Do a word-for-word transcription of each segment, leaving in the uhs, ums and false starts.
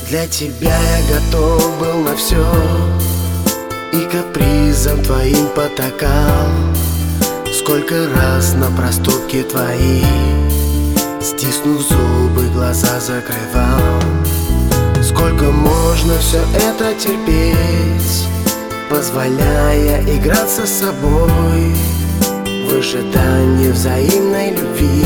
Для тебя я готов был на все, и капризом твоим потакал. Сколько раз на проступки твои, стиснув зубы, глаза закрывал. Сколько можно все это терпеть, позволяя играться с собой в ожидании взаимной любви.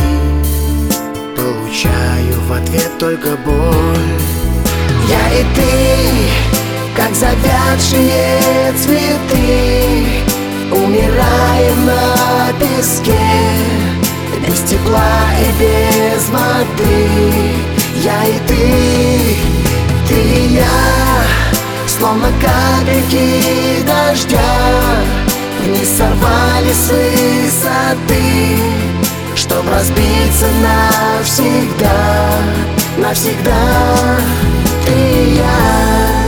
Получаю в ответ только боль. Я и ты, как завядшие цветы, умираем на песке, без тепла и без воды. Я и ты, ты и я, словно капельки дождя, вниз сорвались с высоты, чтоб разбиться навсегда, навсегда. Ты и я.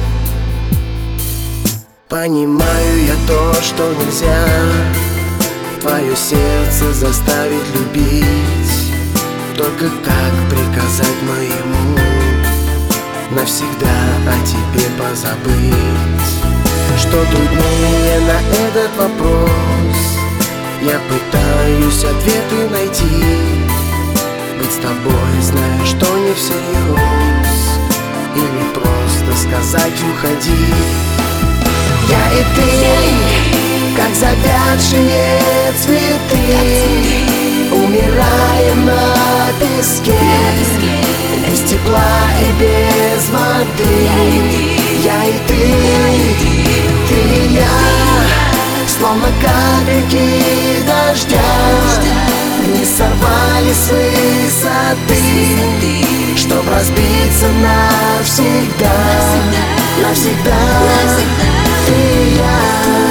Понимаю я то, что нельзя твое сердце заставить любить. Только как приказать моему навсегда о тебе позабыть? Что труднее на этот вопрос? Я пытаюсь ответы найти. Быть с тобой, зная, что не всерьез, или просто сказать уходи. Я и ты, как завядшие цветы, умираем на песке, без тепла и без воды. Я и ты, ты и я, словно капельки дождя, вниз сорвались с высоты, чтоб разбиться навсегда, навсегда. Ты и я.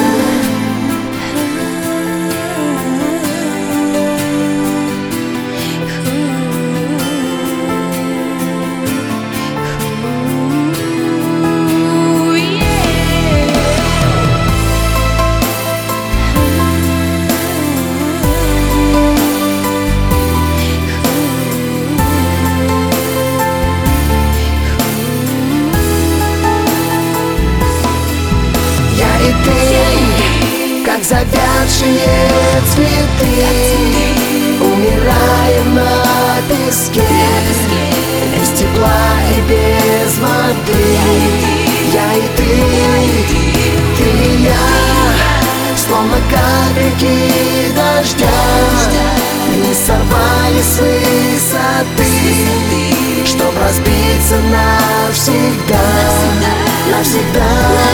Как завядшие цветы, умираем на песке, без тепла и без воды. Я и ты, ты и я, словно капельки дождя, вниз сорвались с высоты, чтоб разбиться навсегда, навсегда.